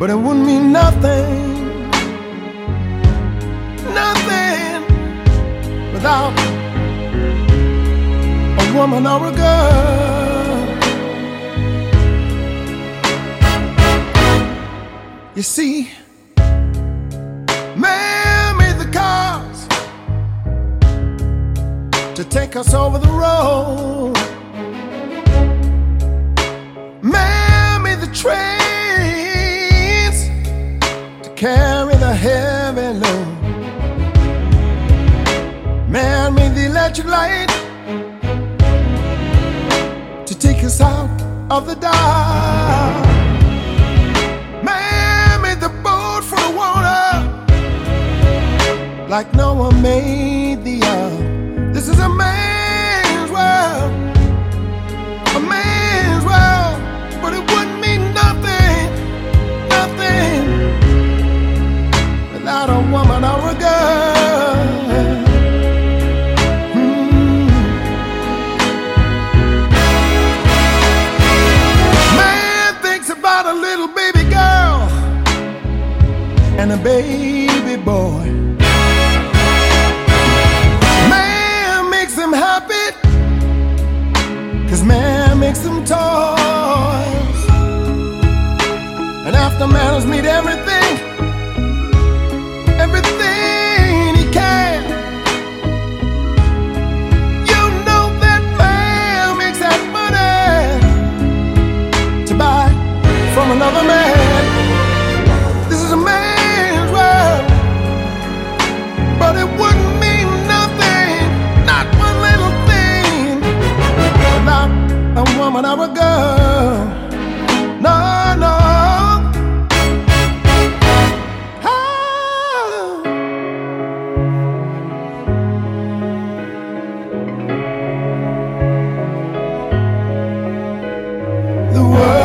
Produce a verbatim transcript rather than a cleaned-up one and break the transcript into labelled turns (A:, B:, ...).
A: but it wouldn't mean nothing, nothing without a woman or a girl. You see, man made the cars to take us over the road. Man made the trains to carry the heavy load. Man made the electric light to take us out of the dark. Man made the boat full of water like Noah made the ark. This is a man's world, a man's world, but it wouldn't mean nothing, nothing without a woman or a girl. Hmm. Man thinks about a little baby girl and a baby boy. Happy, 'cause man makes them toys. And after man has made everything, everything he can, you know that man makes that money to buy from another man. This is a man's world, but it wouldn't mean nothing, not one little thing, without a woman or a girl. No, no. Oh. The world